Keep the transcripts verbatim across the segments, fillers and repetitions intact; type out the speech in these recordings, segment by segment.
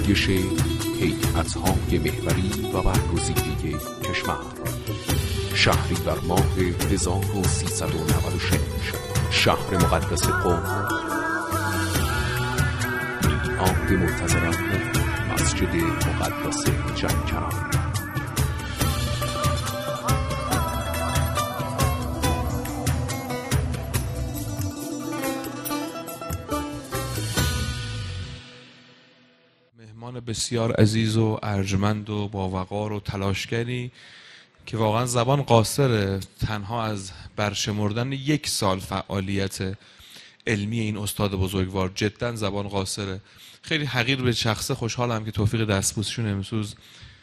نمایش هیئت‌های محوری و برگزیده کشور، شهریور ماه هزار و سیصد و نود و شش، شهر مقدس قم، میعاد منتظران مسجد مقدس جمکران. مهمان بسیار عزیز و ارجمند و با وقار و تلاشگری که واقعا زبان قاصره تنها از برشمردن یک سال فعالیت علمی این استاد بزرگوار، جدا زبان قاصره. خیلی حقیر به شخصه خوشحالم که توفیق دستبوسشون امروز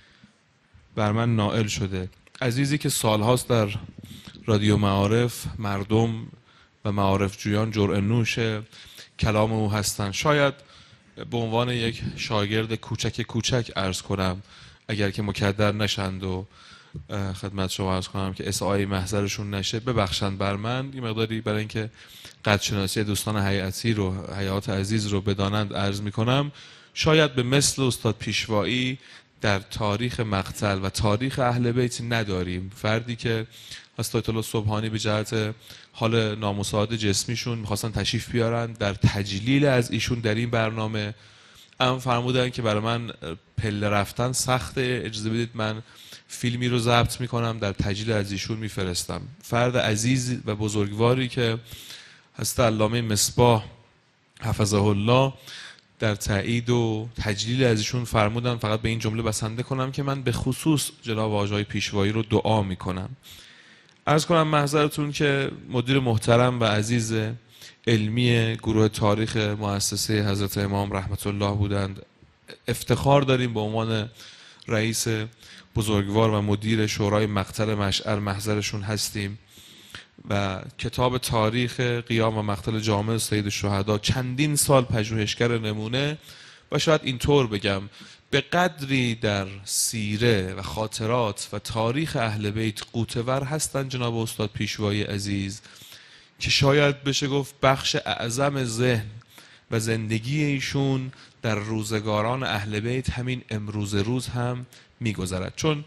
بر من نائل شده. عزیزی که سالهاست در رادیو معارف مردم و معارف جویان جرعه نوش کلام او هستند. شاید به عنوان یک شاگرد کوچک کوچک عرض کنم، اگر که مکدر نشند و خدمت شما عرض کنم که اسعای محضرشون نشه، ببخشند بر من. این مقداری برای اینکه قدرشناسی دوستان هیئتی رو، هیئات عزیز رو بدانند عرض میکنم. شاید به مثل استاد پیشوایی در تاریخ مقتل و تاریخ اهل بیت نداریم فردی که آیت الله سبحانی به جهت حال نامساعد جسمیشون میخواستن تشریف بیارن در تجلیل از ایشون در این برنامه. اما فرمودن که برای من پله رفتن سخته، اجازه بدید من فیلمی رو ضبط میکنم در تجلیل از ایشون میفرستم. فرد عزیز و بزرگواری که هست علامه مصباح حفظه الله در تایید و تجلیل از ایشون فرمودن فقط به این جمله بسنده کنم که من به خصوص جناب آقای پیشوایی رو دعا میکنم. عرض کنم محضرتون که مدیر محترم و عزیز علمی گروه تاریخ مؤسسه حضرت امام رحمت الله بودند. افتخار داریم به عنوان رئیس بزرگوار و مدیر شورای مقتل مشعل محضرشون هستیم و کتاب تاریخ قیام و مقتل جامع سید الشهدا چندین سال پژوهشگر نمونه و شاید اینطور بگم به قدری در سیره و خاطرات و تاریخ اهل بیت غوطه‌ور هستند جناب استاد پیشوایی عزیز که شاید بشه گفت بخش اعظم ذهن و زندگی ایشون در روزگاران اهل بیت همین امروز روز هم میگذرد. چون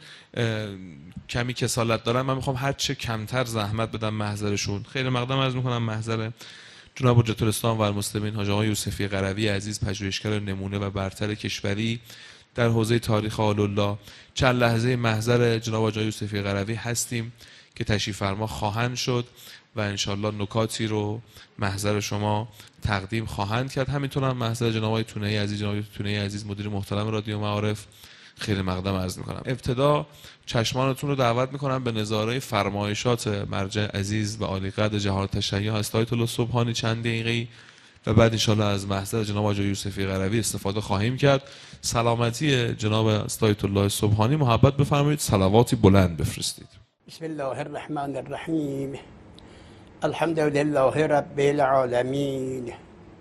کمی کسالت دارم، من میخوام هر چه کمتر زحمت بدم محضرشون. خیلی مقدم عرض میکنم محضر جناب حجة الاسلام و المسلمین حاج آقای یوسفی قروی عزیز، پژوهشگر نمونه و برتر کشوری در حوزه تاریخ آل الله. چند لحظه محضر جناب آقای یوسفی قروی هستیم که تشریف فرما خواهند شد و انشالله نکاتی رو محضر شما تقدیم خواهند کرد. همینطور هم محضر جناب آقای تونهی عزیز، جناب تونهی عزیز مدیر محترم رادیو معارف خیلی مقدم عرض میکنم. ابتدا چشمانتون رو دعوت میکنم به نظاره فرمایشات مرجع عزیز و عالی قدر جهات تشیع هست آیت الله سبحانی چند دقیقه‌ای و بعد انشالله از محضر جناب آقای یوسفی قروی استفاده خواهیم کرد. سلامتی جناب آیت الله سبحانی محبت بفرمایید، صلواتی بلند بفرستید. بسم الله الرحمن الرحیم. الحمد لله رب العالمین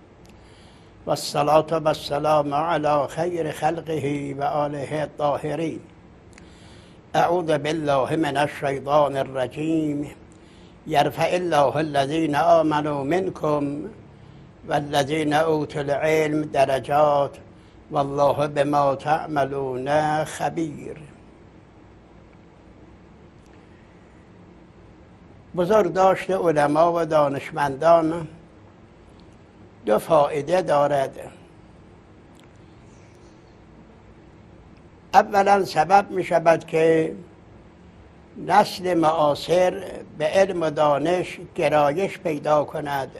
و الصلاة و السلام علی خیر خلقه و آله الطاهرین. اعوذ بالله من الشیطان الرجیم. یرفع الله الذین آمنوا منکم والذین اوتوا العلم درجات والله بما تعملون خبیر. بزرگداشت علما و دانشمندان دو فایده دارد. اولا سبب می شود که نسل معاصر به علم و دانش گرایش پیدا کند.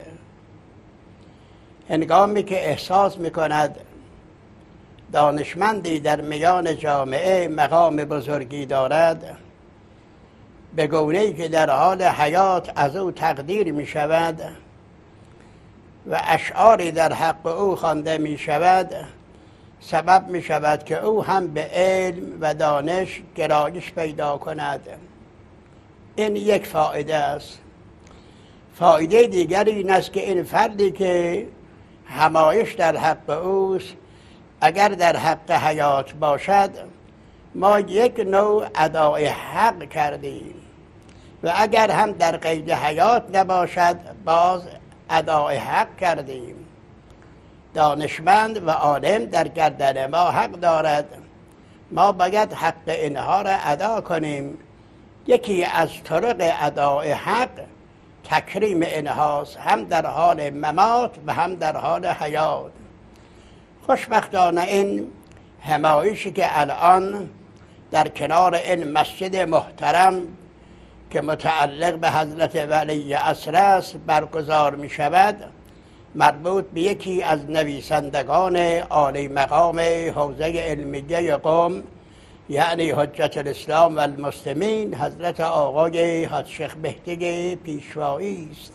هنگامی که احساس می کند دانشمندی در میان جامعه مقام بزرگی دارد، به گونه‌ای که در حال حیات از او تقدیر می شود و اشعاری در حق او خوانده می شود، سبب می شود که او هم به علم و دانش گرایش پیدا کند. این یک فایده است. فایده دیگری این است که این فردی که همایش در حق اوست، اگر در حق حیات باشد ما یک نوع ادای حق کردیم و اگر هم در قید حیات نباشد باز ادای حق کردیم. دانشمند و عالم در گردن ما حق دارد. ما باید حق اینها را ادا کنیم. یکی از طرق ادای حق تکریم اینهاست، هم در حال ممات و هم در حال حیات. خوشبختانه این همایشی که الان در کنار این مسجد محترم که متعلق به حضرت ولی عصر است برگزار می شود، مربوط به یکی از نویسندگان عالی مقام حوزه علمیه قم، یعنی حجت الاسلام و المسلمین، حضرت آقای حاج شیخ مهدی پیشوایی است.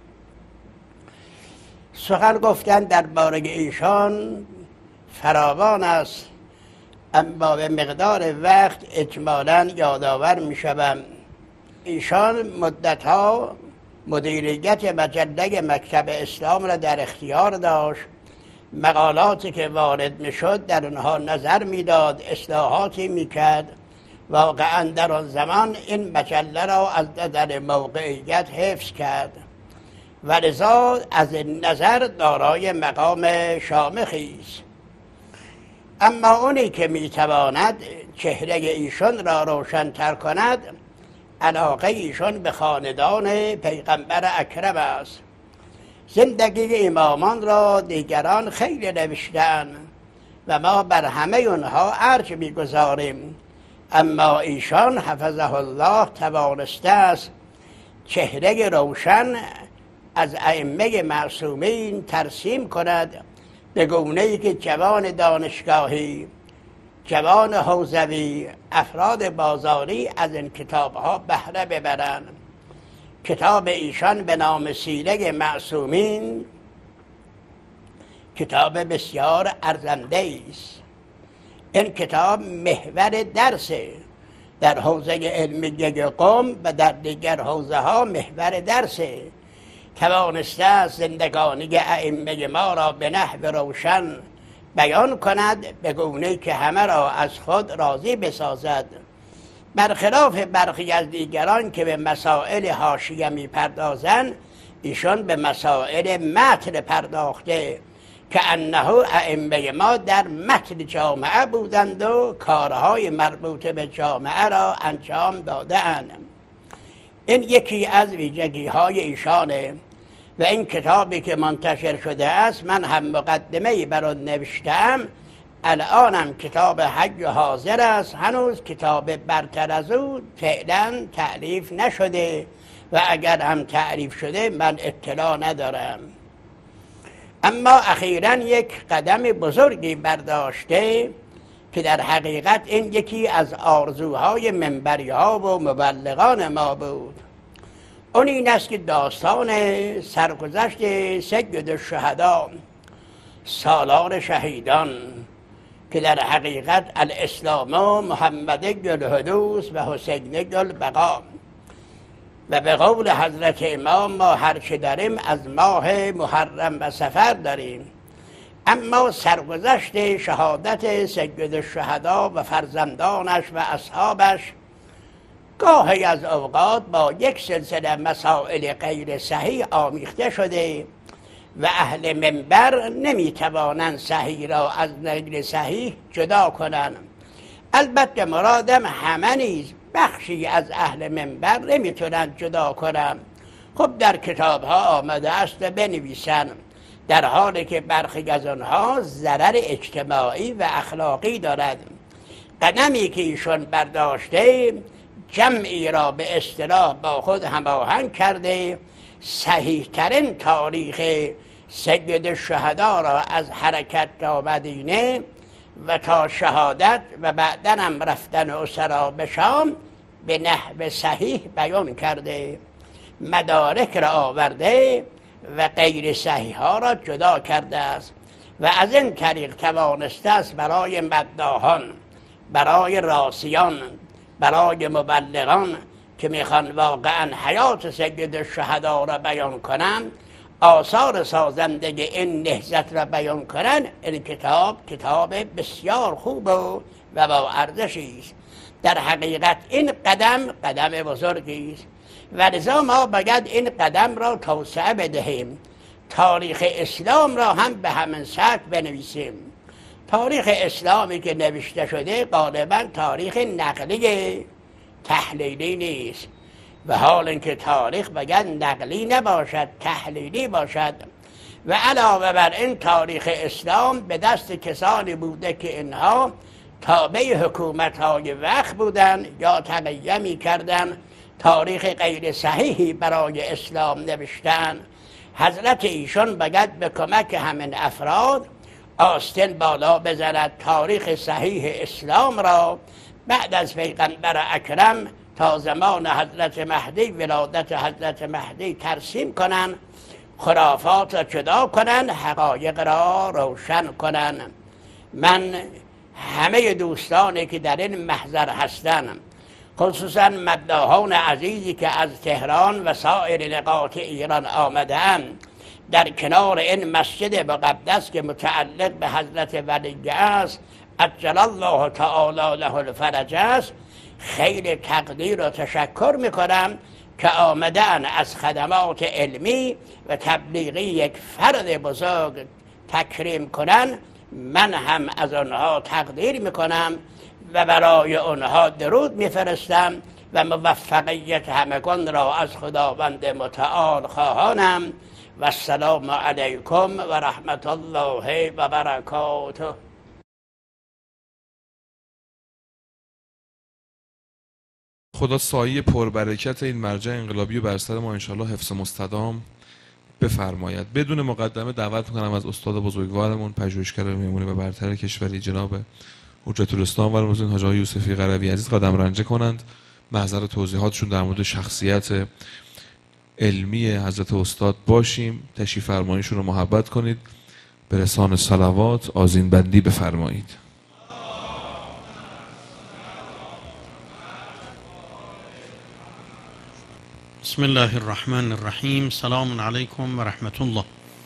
سخن گفتن درباره ایشان فراوان است، اما به مقدار وقت اجمالاً یادآور می شوم. ایشان مدتها مدیریت مجله مکتب اسلام را در اختیار داشت. مقالاتی که وارد می شد در اونها نظر می داد، اصلاحاتی می کرد. واقعا در آن زمان این مجله را از نظر موقعیت حفظ کرد و لذا از این نظر دارای مقام شامخی است. اما اونی که می تواند چهره ایشان را روشن‌تر کند، علاقه ایشان به خاندان پیغمبر اکرم است. زندگی امامان را دیگران خیلی نوشتن و ما بر همه اونها ارج میگذاریم، اما ایشان حفظه الله توانسته است چهره روشن از ائمه معصومین ترسیم کند، به گونه‌ای که جوان دانشگاهی، جوان حوزوی، افراد بازاری از این کتاب‌ها بهره ببرند. کتاب ایشان به نام سیره معصومین کتاب بسیار ارزنده است. این کتاب محور درس در حوزه علمیه قم و در دیگر حوزه ها محور درس. توانسته است زندگانی ائمه ما را به نحو روشن بیان کند، به گونه‌ای که همه را از خود راضی بسازد، برخلاف برخی از دیگران که به مسائل حاشیه می‌پردازند. ایشان به مسائل متن پرداخته که انه ائمه ما در متن جامعه بودند و کارهای مربوط به جامعه را انجام داده‌اند. این یکی از ویژگی‌های ایشانه و این کتابی که منتشر شده است، من هم مقدمه‌ای بر آن نوشتم. الانم کتاب حج حاضر است، هنوز کتاب برتر از او فعلا تعریف نشده و اگر هم تعریف شده من اطلاع ندارم. اما اخیراً یک قدم بزرگی برداشته که در حقیقت این یکی از آرزوهای منبری‌ها و مبلغان ما بود. اون این است که داستان سرگذشت سید الشهدا، سالار شهیدان، که در حقیقت الاسلام و محمد الحدوث و حسین البقا، و به قول حضرت امام ما هر چه داریم از ماه محرم و صفر داریم. اما سرگذشت شهادت سید الشهدا و فرزندانش و اصحابش گاهی از اوقات با یک سلسله مسائل غیر صحیح آمیخته شده و اهل منبر نمیتوانند صحیح را از غیر صحیح جدا کنند. البته مرادم همه نیز، بخشی از اهل منبر نمیتونند جدا کنند. خب در کتاب ها آمده است بنویسند، در حالی که برخی از آنها ضرر اجتماعی و اخلاقی دارد. قدمی که ایشون برداشته جمعی را به اصطلاح با خود هماهنگ کرده، صحیح ترین تاریخ سید الشهدا را از حرکت تا مدینه و تا شهادت و بعداً هم رفتن اسرا به شام به نحو صحیح بیان کرده، مدارک را آورده و غیر صحیح ها را جدا کرده است و از این طریق توانسته است برای مداحان، برای راسیان، برای مبلغان که میخوان واقعا حیات سید الشهدا را بیان کنند، آثار سازندگی این نهضت را بیان کنند. این کتاب کتاب بسیار خوب و با ارزشی است. در حقیقت این قدم قدم بزرگی است و لذا ما باید این قدم را توسعه بدهیم. تاریخ اسلام را هم به همین سطح بنویسیم. تاریخ اسلامی که نوشته شده غالبا تاریخ نقلی تحلیلی نیست، و حال اینکه تاریخ باید نقلی نباشد، تحلیلی باشد. و علاوه بر این تاریخ اسلام به دست کسانی بوده که اینها تابع حکومت‌های وقت بودن یا تقیه می‌کردن، تاریخ غیر صحیحی برای اسلام نوشتن. حضرت ایشان باید به کمک همین افراد آستین بالا بزند، تاریخ صحیح اسلام را بعد از پیغمبر اکرم تا زمان حضرت مهدی، ولادت حضرت مهدی ترسیم کنن، خرافات را جدا کنن، حقایق را روشن کنن. من همه دوستانی که در این محضر هستند، خصوصا مداحان عزیزی که از تهران و سایر نقاط ایران آمدند، در کنار این مسجد مقدس که متعلق به حضرت ولی است، عجل الله تعالی له الفرج است، خیلی تقدیر و تشکر میکنم که آمدن از خدمات علمی و تبلیغی یک فرد بزرگ تکریم کنن. من هم از آنها تقدیر میکنم و برای آنها درود میفرستم و موفقیت همگان را از خداوند متعال خواهانم. و السلام علیکم و رحمت الله و برکاته. خدا سایه پربرکت این مرجع انقلابی و بر سر ما انشاءالله حفظ مستدام بفرماید. بدون مقدمه دعوت میکنم از استاد بزرگوارمون، پژوهشگر میمونی و برتر کشوری، جناب حجت الاسلام و المسلمین حاج آقای یوسفی قروی عزیز قدم رنجه کنند، محضر توضیحاتشون در مورد شخصیت علمی حضرت استاد باشیم. تشریف فرماییشون رو محبت کنید، به رسان صلوات آذین بندی بفرمایید. بسم الله الرحمن الرحیم. سلام علیکم و رحمت الله.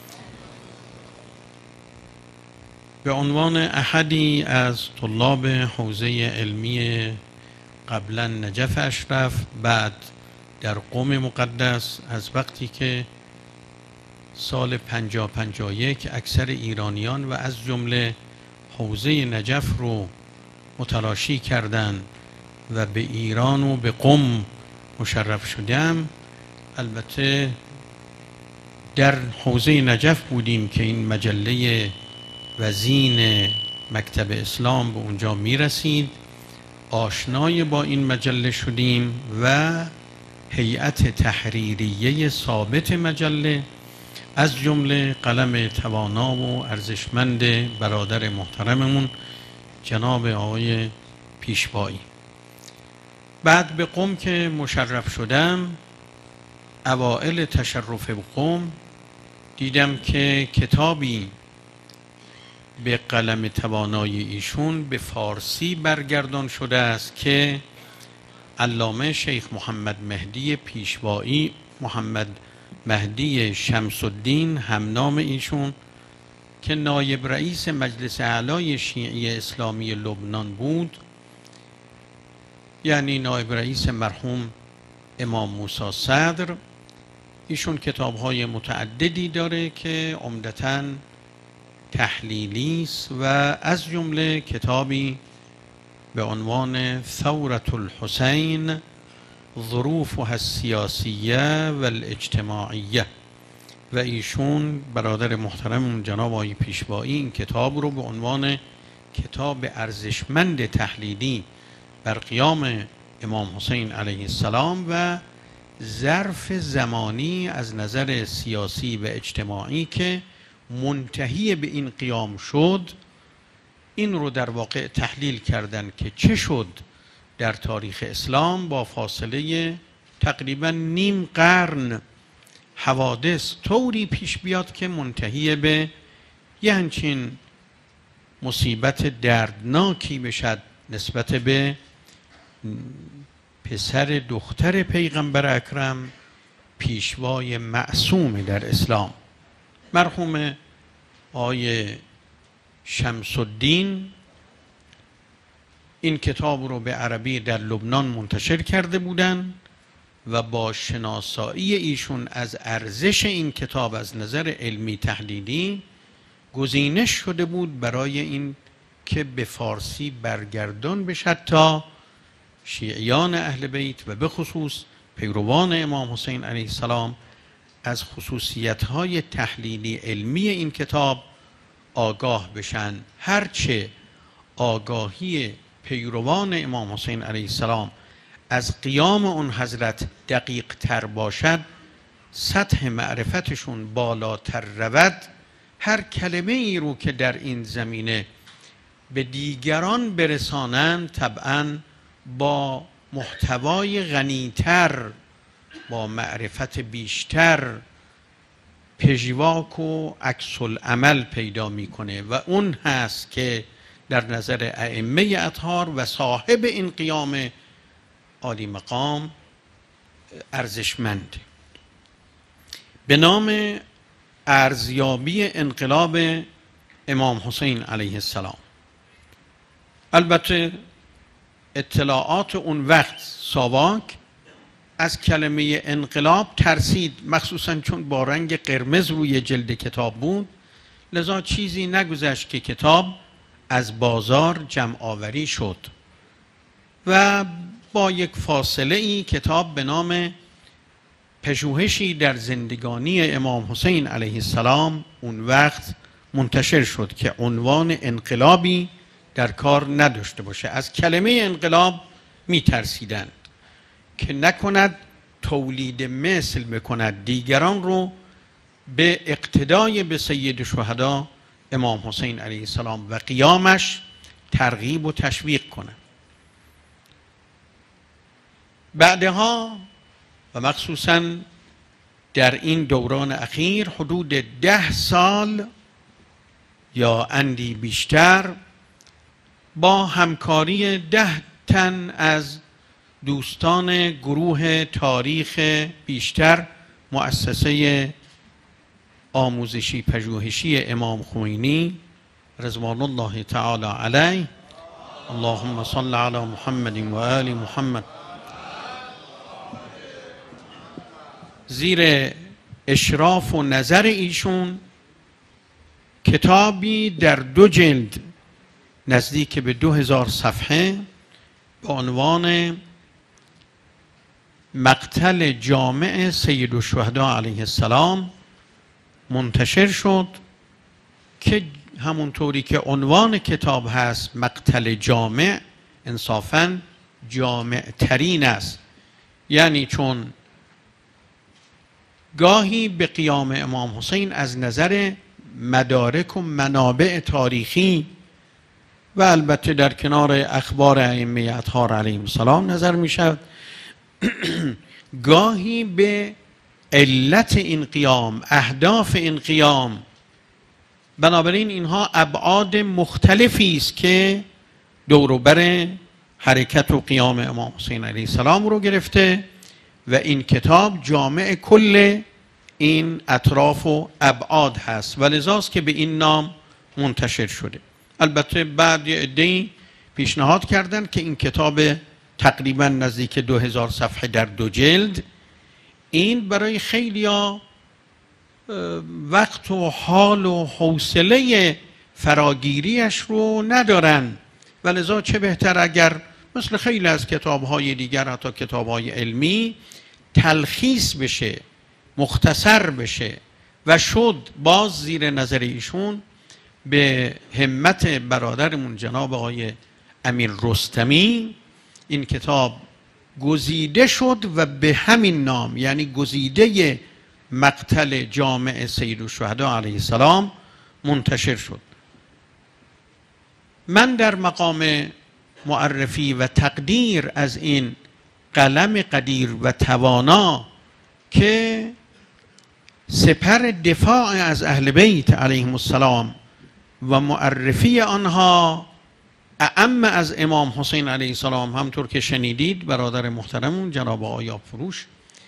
به عنوان احدی از طلاب حوزه علمی قبلا نجف اشرف، بعد در قم مقدس، از وقتی که سال پنجاه پنجاه یک اکثر ایرانیان و از جمله حوزه نجف رو متلاشی کردند و به ایران و به قم مشرف شدم، البته در حوزه نجف بودیم که این مجله وزین مکتب اسلام به اونجا می رسید. آشنای با این مجله شدیم و هیئت تحریریه ثابت مجله، از جمله قلم توانا و ارزشمند برادر محترممون جناب آقای پیشوایی. بعد به قم که مشرف شدم، اوائل تشرف به قم دیدم که کتابی به قلم توانای ایشون به فارسی برگردان شده است که علامه شیخ محمد مهدی پیشوایی، محمد مهدی شمس الدین همنام ایشون، که نایب رئیس مجلس اعلای شیعی اسلامی لبنان بود، یعنی نایب رئیس مرحوم امام موسی صدر، ایشون کتاب‌های متعددی داره که عمدتاً تحلیلی است و از جمله کتابی به عنوان ثورة الحسین ظروفها السیاسیه و الاجتماعیه، و ایشون برادر محترم جناب آقای پیشوایی این کتاب رو به عنوان کتاب ارزشمند تحلیلی بر قیام امام حسین علیه السلام و ظرف زمانی از نظر سیاسی و اجتماعی که منتهی به این قیام شد، این رو در واقع تحلیل کردن که چه شد در تاریخ اسلام با فاصله تقریبا نیم قرن حوادث طوری پیش بیاد که منتهی به یه همچین مصیبت دردناکی بشد نسبت به پسر دختر پیغمبر اکرم، پیشوای معصوم در اسلام، مرحوم آقای شمس الدین. این کتاب رو به عربی در لبنان منتشر کرده بودند و با شناسایی ایشون از ارزش این کتاب از نظر علمی تحلیلی گزینش شده بود برای این که به فارسی برگردان بشد تا شیعیان اهل بیت و به خصوص پیروان امام حسین علیه السلام از خصوصیت‌های تحلیلی علمی این کتاب آگاه بشن. هرچه آگاهی پیروان امام حسین علیه السلام از قیام اون حضرت دقیق تر باشد، سطح معرفتشون بالاتر رود، هر کلمه ای رو که در این زمینه به دیگران برسانند طبعاً با محتوای غنیتر، با معرفت بیشتر پژواک و عکس العمل پیدا میکنه و اون هست که در نظر ائمه اطهار و صاحب این قیام عالی مقام ارزشمند. به نام ارزیابی انقلاب امام حسین علیه السلام. البته اطلاعات اون وقت ساواک از کلمه انقلاب ترسید، مخصوصا چون با رنگ قرمز روی جلد کتاب بود، لذا چیزی نگذشت که کتاب از بازار جمع آوری شد و با یک فاصله ای کتاب به نام پژوهشی در زندگانی امام حسین علیه السلام اون وقت منتشر شد که عنوان انقلابی در کار نداشته باشه. از کلمه انقلاب می ترسیدند که نکند تولید مثل بکند، دیگران رو به اقتدای به سید شهدا امام حسین علیه السلام و قیامش ترغیب و تشویق کنند. بعدها و مخصوصاً در این دوران اخیر حدود ده سال یا اندی بیشتر با همکاری ده تن از دوستان گروه تاریخ بیشتر مؤسسه آموزشی پژوهشی امام خمینی رضوان الله تعالی علیه، اللهم صل علی محمد و آل محمد، زیر اشراف و نظر ایشون کتابی در دو جلد نزدیک به دو هزار صفحه با عنوان مقتل جامع سید الشهدا علیه السلام منتشر شد که همونطوری که عنوان کتاب هست مقتل جامع، انصافاً جامع ترین است. یعنی چون گاهی به قیام امام حسین از نظر مدارک و منابع تاریخی و البته در کنار اخبار ائمه اطهار علیهم السلام نظر می شود، گاهی به علت این قیام، اهداف این قیام، بنابراین اینها ابعاد مختلفی است که دور و بر حرکت و قیام امام حسین علیه السلام رو گرفته و این کتاب جامع کل این اطراف و ابعاد هست و لذاست که به این نام منتشر شده. البته بعد یه عده‌ای پیشنهاد کردن که این کتاب تقریبا نزدیک دو هزار صفحه در دو جلد، این برای خیلیا وقت و حال و حوصله فراگیریش رو ندارن و لذا چه بهتر اگر مثل خیلی از کتاب‌های دیگر، حتی کتاب‌های علمی، تلخیص بشه، مختصر بشه و شد باز زیر نظر ایشون به همت برادرمون جناب آقای امیر رستمی این کتاب گزیده شد و به همین نام، یعنی گزیده مقتل جامع سید الشهدا علیه السلام، منتشر شد. من در مقام معرفی و تقدیر از این قلم قدیر و توانا که سپر دفاع از اهل بیت علیهم السلام و معرفی آنها اعم از امام حسین علیه السلام، همطور که شنیدید برادر محترمون جناب آقای آبفروش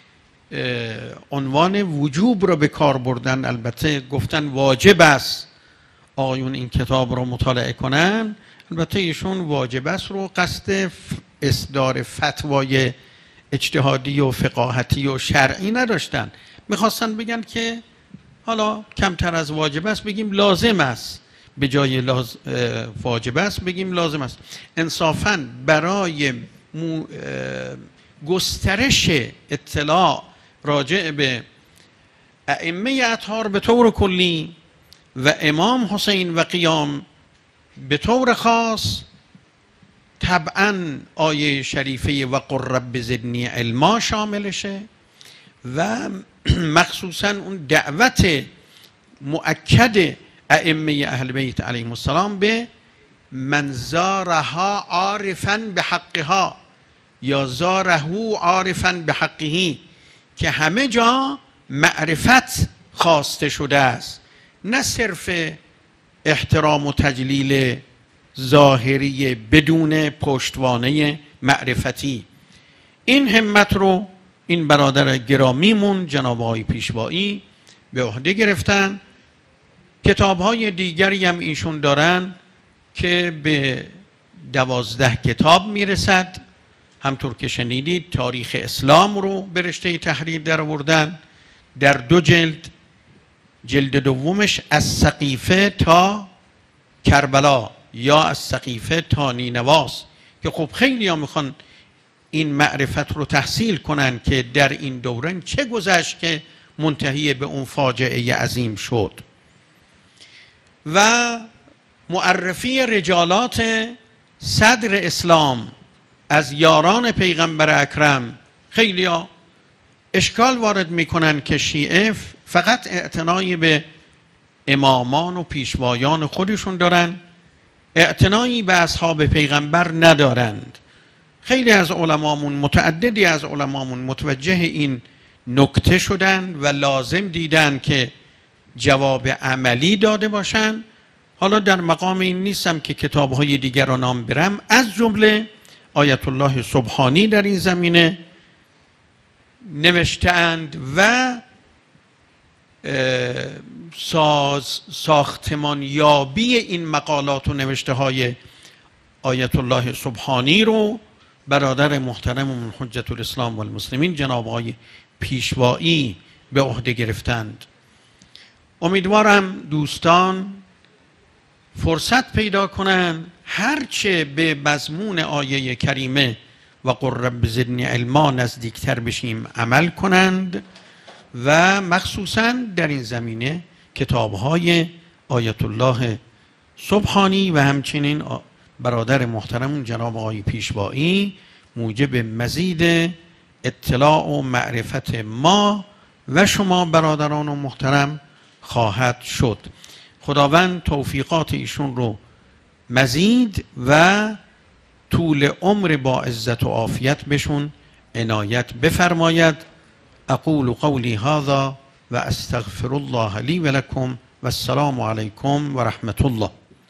عنوان وجوب را به کار بردن، البته گفتن واجب است آقایون این کتاب را مطالعه کنن. البته ایشون واجب است رو قصد اصدار فتوای اجتهادی و فقاهتی و شرعی نداشتن. میخواستن بگن که حالا کمتر از واجب است بگیم لازم است، به جای لاز... واجب است بگیم لازم است. انصافاً برای مو... گسترش اطلاع راجع به ائمه اطهار به طور کلی و امام حسین و قیام به طور خاص، طبعاً آیه شریفه و قل رب زدنی علما شاملشه و مخصوصاً اون دعوت مؤکد ائمه اهل بیت علیهم السلام به من زارها عارفاً به حقها یا زاره عارفاً به حقه، که همه جا معرفت خواسته شده است، نه صرف احترام و تجلیل ظاهری بدون پشتوانه معرفتی. این همت رو این برادر گرامیمون جناب آقای پیشوایی به عهده گرفتن. کتاب‌های دیگری هم ایشون دارن که به دوازده کتاب میرسد. همطور که شنیدید تاریخ اسلام رو به رشته تحریر در آوردن در دو جلد. جلد دومش از سقیفه تا کربلا یا از سقیفه تا نینواست، که خب خیلی ها میخوان این معرفت رو تحصیل کنن که در این دوران چه گذشت که منتهی به اون فاجعه عظیم شد. و معرفی رجالات صدر اسلام از یاران پیغمبر اکرم. خیلی ها اشکال وارد میکنن که شیعه فقط اعتنایی به امامان و پیشوایان خودشون دارن، اعتنایی به اصحاب پیغمبر ندارند. خیلی از علمامون، متعددی از علمامون متوجه این نکته شدن و لازم دیدن که جواب عملی داده باشن. حالا در مقام این نیستم که کتاب‌های دیگر را نام برم، از جمله آیت الله سبحانی در این زمینه نوشته‌اند و ساز ساختمان یابی این مقالات و نوشته های آیت الله سبحانی رو برادر محترم حجت الاسلام و المسلمین جناب آقای پیشوایی به عهده گرفتند. امیدوارم دوستان فرصت پیدا کنند هرچه به مضمون آیه کریمه و قل رب زدنی علما نزدیکتر بشیم عمل کنند و مخصوصاً در این زمینه کتاب‌های آیت الله سبحانی و همچنین برادر محترم جناب آقای پیشوایی موجب مزید اطلاع و معرفت ما و شما برادران و محترم خواهد شد. خداوند توفیقات ایشون رو مزید و طول عمر با عزت و عافیت بهشون عنایت بفرماید. اقول قولی هذا و استغفر الله لی و لکم و السلام علیکم و رحمت الله.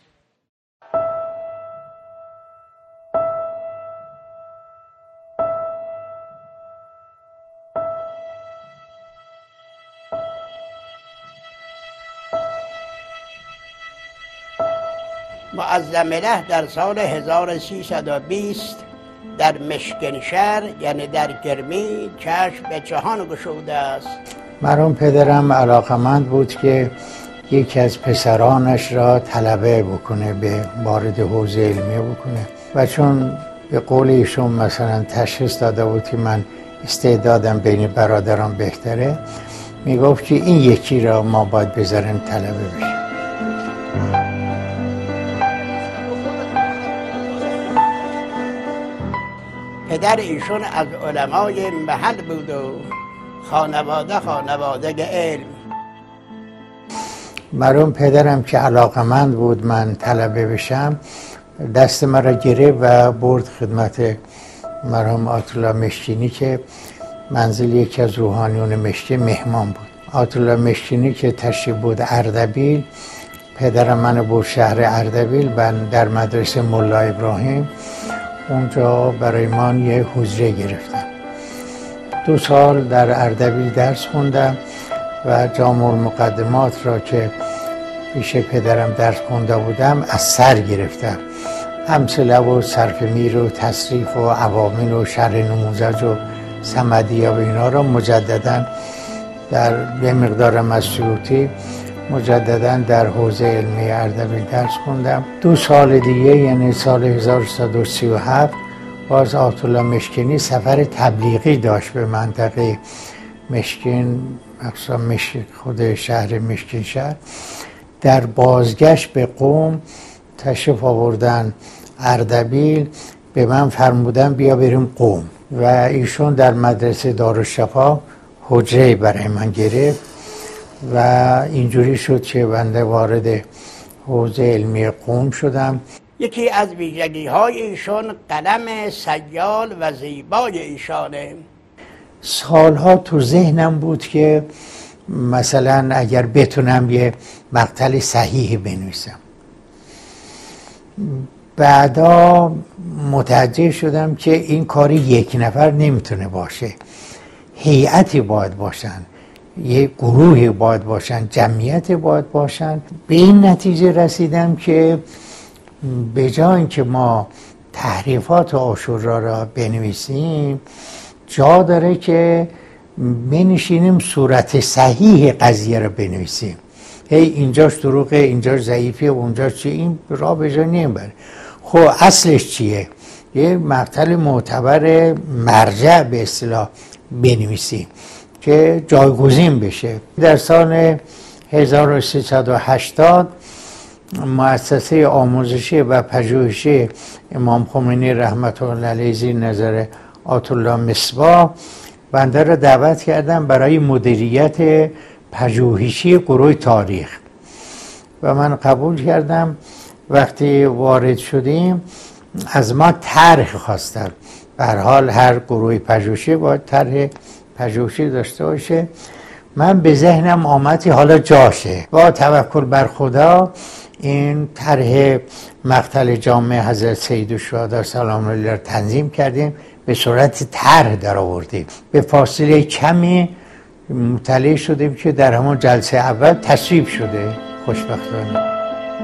معظم له در سال هزار و سیصد و بیست در مشکنشهر یعنی در کرمی چشم به جهان گشوده است. مرحوم پدرم علاقمند بود که یکی از پسرانش را طلبه بکنه، به وارد حوزه علمیه بکنه و چون به قول ایشون مثلا تشخیص داده بود که من استعدادم بین برادران بهتره، میگفت که این یکی را ما باید بذاریم طلبه بشه. پدر ایشون از علمای محل بود و خانواده خانواده علم. مرحوم پدرم که علاقمند بود من طلبه بشم، دست مرا گرفت و برد خدمت مرحوم آیت الله مشکینی که منزل یکی از روحانیون مشکی مهمان بود. آیت الله مشکینی که تشریف بود اردبیل، پدرم من برد شهر اردبیل و در مدرسه ملا ابراهیم اونجا برای من یه حجره گرفتم. دو سال در اردبیل درس خوندم و جامع المقدمات را که پیش پدرم درس خونده بودم از سر گرفتم. امثله و صرف میر و تصریف و عوامل و شرح نموذج و صمدیه و اینا را مجددا در یه مقدارم از سیوطی مجددا در حوزه علمی اردبیل درس خوندم. دو سال دیگه یعنی سال هزار و سیصد و سی و هفت باز آیت الله مشکنی سفر تبلیغی داشت به منطقه مشکین، مخصوصا مشکین خود شهر مشکین شهر. در بازگشت به قم تشریف آوردن اردبیل، به من فرمودن بیا بریم قم و ایشون در مدرسه دارالشفا حجره برای من گرفت و اینجوری شد که بنده وارد حوزه علمی قم شدم. یکی از ویژگی های ایشون قلم سیال و زیبای ایشانه. سالها تو ذهنم بود که مثلا اگر بتونم یه مقتل صحیح بنویسم. بعدا متوجه شدم که این کاری یک نفر نمیتونه باشه، هیئتی باید باشن، یه گروهی باید باشن، جمعیت باید باشن. به این نتیجه رسیدم که به جای اینکه ما تحریفات عاشورا را بنویسیم، جا داره که بنشینیم صورت صحیح قضیه را بنویسیم. هی اینجاش دروغه، اینجاش ضعیفه، اونجاش چی، این را به جا نمیبره. خب اصلش چیه؟ یه مقتل معتبر مرجع به اصطلاح بنویسیم که جایگزین بشه. در سال هزار و سیصد و هشتاد مؤسسه آموزشی و پژوهشی امام خمینی رحمت الله علیه زیر نظر آیت الله مصباح بنده را دعوت کردم برای مدیریت پژوهشی گروه تاریخ و من قبول کردم. وقتی وارد شدیم از ما طرح خواستن. به هر حال هر گروه پژوهشی باید طرح پژوهشی داشته باشه. من به ذهنم آمد حالا جاشه، با توکل بر خدا این طرح مقتل جامع حضرت سیدالشهدا سلام الله علیه تنظیم کردیم، به صورت طرح در آوردیم. به فاصله کمی مطلع شدیم که در همون جلسه اول تصویب شده خوشبختانه.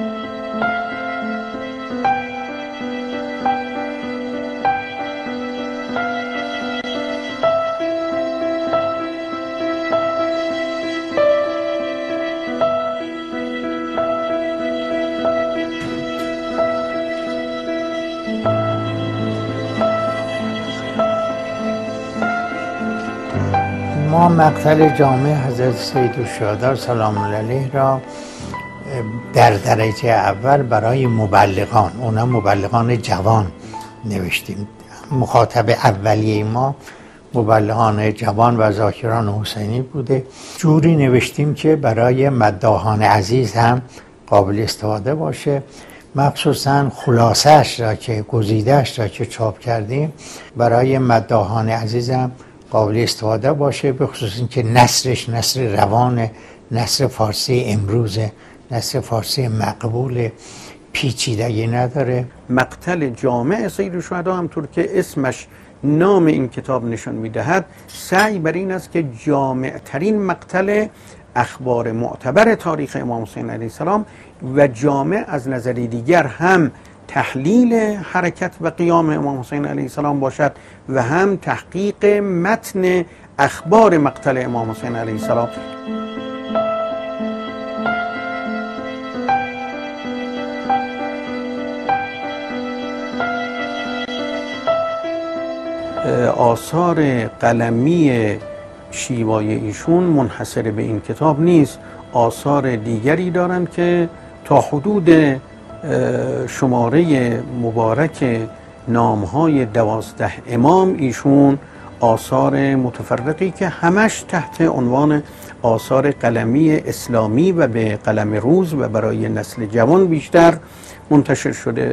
ما مقتل جامع حضرت سیدالشهدا سلام الله علیه را در درجه اول برای مبلغان، اونا مبلغان جوان نوشتیم. مخاطب اولیه ما مبلغان جوان و ذاکران حسینی بوده. جوری نوشتیم که برای مداحان عزیز هم قابل استفاده باشه. مخصوصا خلاصش را که گزیدهش را که چاپ کردیم برای مداحان عزیز هم قابل استفاده باشه، به خصوص اینکه نثرش نثر روان، نثر فارسی امروز، نثر فارسی مقبول، پیچیدگی نداره. مقتل جامع سیدالشهدا همطور که اسمش نام این کتاب نشان میدهد، سعی بر این است که جامع ترین مقتل اخبار معتبر تاریخ امام حسین علیه السلام و جامع از نظر دیگر هم تحلیل حرکت و قیام امام حسین علیه السلام باشد و هم تحقیق متن اخبار مقتل امام حسین علیه السلام. آثار قلمی شیوای ایشون منحصر به این کتاب نیست، آثار دیگری دارند که تا حدود شماره مبارک نامهای دوازده امام ایشون آثار متفرقی که همش تحت عنوان آثار قلمی اسلامی و به قلم روز و برای نسل جوان بیشتر منتشر شده.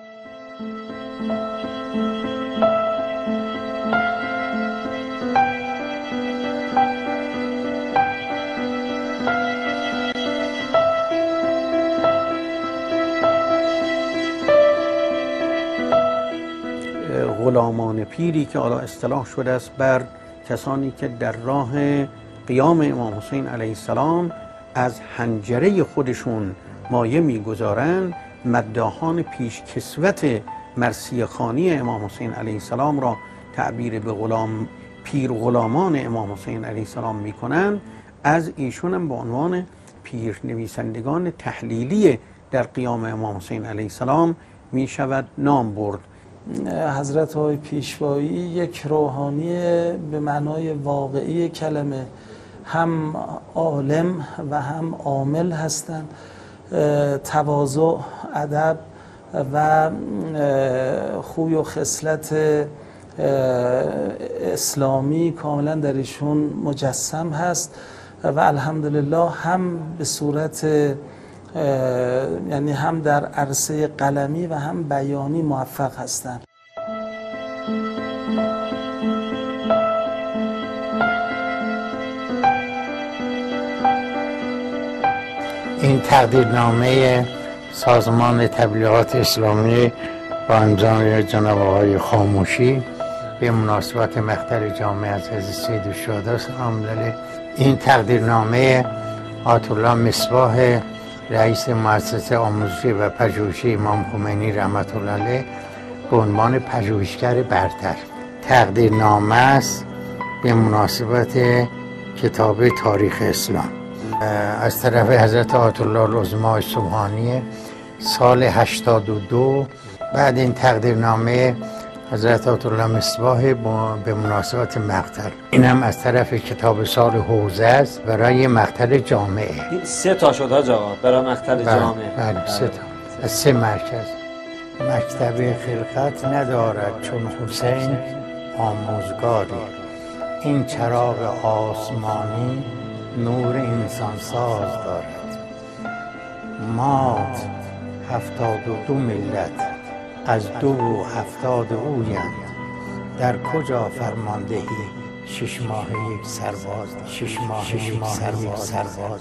غلامان پیری که حالا اصطلاح شده است بر کسانی که در راه قیام امام حسین علیه السلام از حنجره خودشون مایه میگذارند، مداحان پیشکسوت مرثیه خوانی امام حسین علیه السلام را تعبیر به غلام پیر غلامان امام حسین علیه السلام میکنن، از ایشون هم به عنوان پیر نویسندگان تحلیلی در قیام امام حسین علیه السلام می شود نام برد. حضرت آقای پیشوایی یک روحانی به معنای واقعی کلمه، هم عالم و هم عامل هستند. تواضع، ادب و خوی و خصلت اسلامی کاملا در ایشون مجسم هست و الحمدلله هم به صورت یعنی هم در عرصه قلمی و هم بیانی موفق هستند. این تقدیرنامه سازمان تبلیغات اسلامی با امضای جناب آقای خاموشی به مناسبت مقتل جامع از حضرت سید الشهدا سلام علیه. این تقدیرنامه آیت الله مصباح رئیس مؤسسه آموزشی و پژوهشی امام خمینی رحمت الله علیه به عنوان پژوهشگر برتر تقدیرنامه است به مناسبت کتاب تاریخ اسلام از طرف حضرت آیت الله العظما سبحانی سال هشتاد و دو. بعد این تقدیرنامه حضرت آیت الله مصباح به مناسبت مقتل، این هم از طرف کتاب سال حوزه است برای مقتل جامعه. سه تا شد حاج آقا برای مقتل جامعه. بله سه تا از سه مرکز. مکتب خلقت ندارد چون حسین آموزگاری، این چراغ آسمانی نور انسان ساز دارد. مات هفتاد و دو ملت از دو و هفتاد اویند، در کجا فرماندهی شش ماه یک سرباز شش ماه یک سرباز دارد.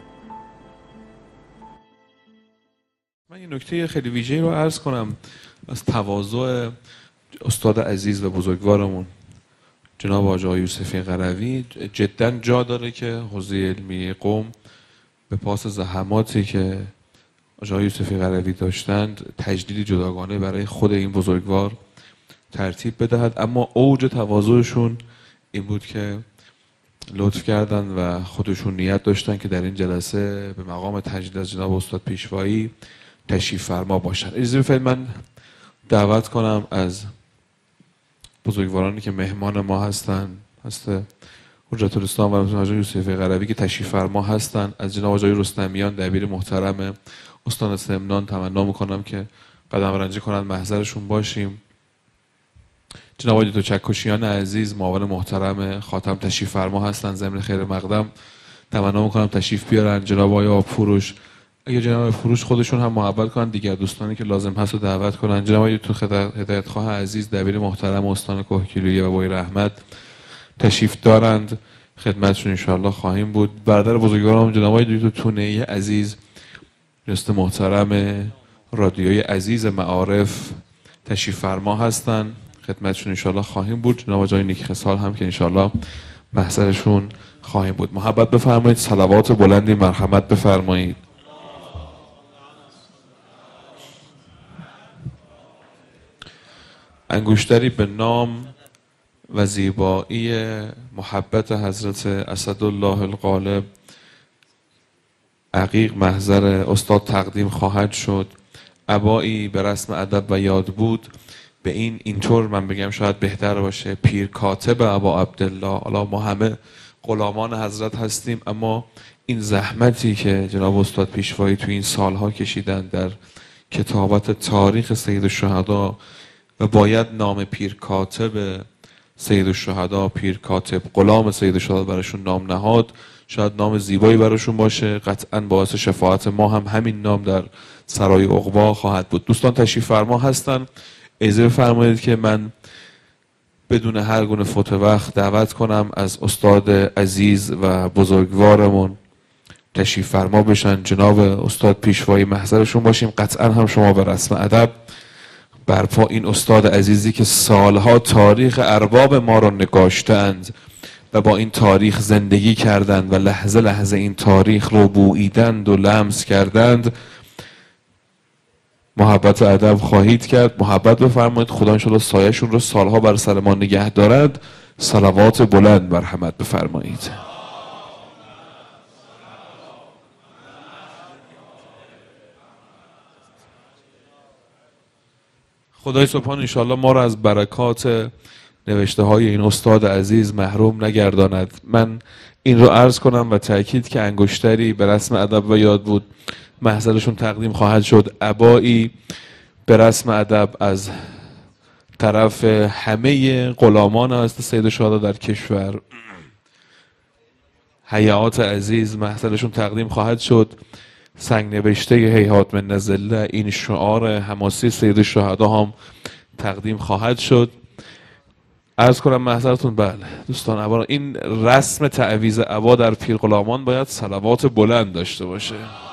من یه نکته خیلی ویژه‌ای رو عرض کنم از تواضع استاد عزیز و بزرگوارمون جناب آقای یوسفی قروی. جدا جا داره که حوزه علمی قم به پاس زحماتی که آقای یوسفی قروی داشتند تجدیدی جداگانه برای خود این بزرگوار ترتیب بدهد، اما اوج تواضعشون این بود که لطف کردن و خودشون نیت داشتن که در این جلسه به مقام تجدید از جناب استاد پیشوایی تشریف فرما باشن. اجازه بدید من دعوت کنم از بزرگوارانی که مهمان ما هستن، هست حجت الاسلام و حضرت یوسفی قروی که تشریف فرما هستن، از جناب آقای رستمیان دبیر محترم استان سمنان تمنا میکنم که قدم رنجی کنند، محضرشون باشیم. جناب آقای دکتر چکشیان عزیز معاون محترم خاتم تشریف فرما هستن، ضمن خیر مقدم تمنا میکنم تشریف بیارن. جناب آقای آبفروش، اگه جناب فروش خودشون هم محبت کنن دیگر دوستانی که لازم هست رو دعوت کنن. جناب آقای دکتر هدایتخواه عزیز دبیر محترم استان کوهگیلویه و بای رحمت تشریف دارند، خدمتشون انشاءالله خواهیم بود. برادر بزرگوارم جناب آقای دکتر تونه‌ای عزیز دوست محترم رادیوی عزیز معارف تشریف فرما هستن، خدمتشون انشاءالله خواهیم بود. جناب آقای نیک خصال هم که انشاءالله محضرشون خواهیم بود. محبت بفرمایید، صلوات بلندی مرحمت بفرمایید. انگشتری به نام و زیبایی محبت حضرت اسدالله الغالب عقیق محضر استاد تقدیم خواهد شد. عبایی به رسم ادب و یاد بود به این اینطور من بگم شاید بهتر باشه، پیر کاتب ابا عبدالله. حالا ما همه غلامان حضرت هستیم، اما این زحمتی که جناب استاد پیشوایی تو این سالها کشیدن در کتابت تاریخ سید الشهدا و باید نام پیر کاتب سید الشهدا، پیر کاتب غلام سید الشهدا براشون نام نهاد، شاید نام زیبایی براشون باشه، قطعا باعث شفاعت ما هم همین نام در سرای عقبا خواهد بود. دوستان تشریف فرما هستن، اجازه بفرمایید که من بدون هر گونه فوت وقت دعوت کنم از استاد عزیز و بزرگوارمون تشریف فرما بشن. جناب استاد پیشوایی محضرشون باشیم. قطعا هم شما به رسم ادب برپا این استاد عزیزی که سالها تاریخ ارباب ما را نگاشتند و با این تاریخ زندگی کردند و لحظه لحظه این تاریخ رو بوییدند و لمس کردند، محبت و ادب خواهید کرد. محبت بفرمایید. خدا انشاءالله سایه‌شون رو سالها بر سر ما نگه دارد. صلوات بلند مرحمت بفرمایید. خدای سبحان انشاءالله ما را از برکات نوشته های این استاد عزیز محروم نگرداند. من این رو عرض کنم و تأکید که انگشتری به رسم ادب و یاد بود محضرشون تقدیم خواهد شد. عبایی به رسم ادب از طرف همه غلامان حضرت سید الشهدا در کشور، هیئات عزیز محضرشون تقدیم خواهد شد. سنگ نوشته هیهات من نزله، این شعار حماسی سید الشهدا هم تقدیم خواهد شد. عرض کنم محضرتون بله دوستان عبا، این رسم تعویض عبا در پیر غلامان باید صلوات بلند داشته باشه.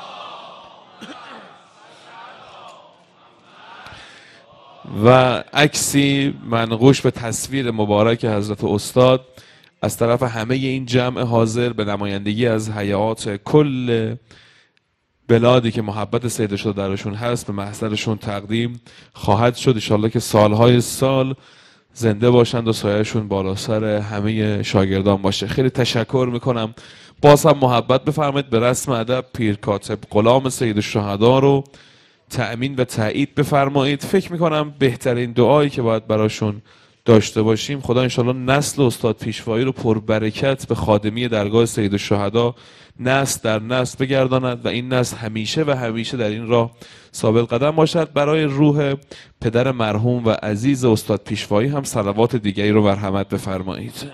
و عکسی منقوش به تصویر مبارک حضرت استاد از طرف همه این جمع حاضر به نمایندگی از هیئات کل بلادی که محبت سید الشهدا درشون هست به محضرشون تقدیم خواهد شد. انشالله که سالهای سال زنده باشند و سایه‌شون بالا سر همه شاگردان باشه. خیلی تشکر میکنم. باز هم محبت بفرمایید به رسم ادب پیر کاتب غلام سید الشهدا رو تأمین و تایید بفرمایید. فکر میکنم بهترین دعایی که باید براشون داشته باشیم خدا انشالله نسل استاد پیشوایی رو پربرکت به خادمی درگاه سید الشهدا نسل در نسل بگرداند و این نسل همیشه و همیشه در این راه ثابت قدم باشد. برای روح پدر مرحوم و عزیز استاد پیشوایی هم صلوات دیگری رو مرحمت بفرمایید.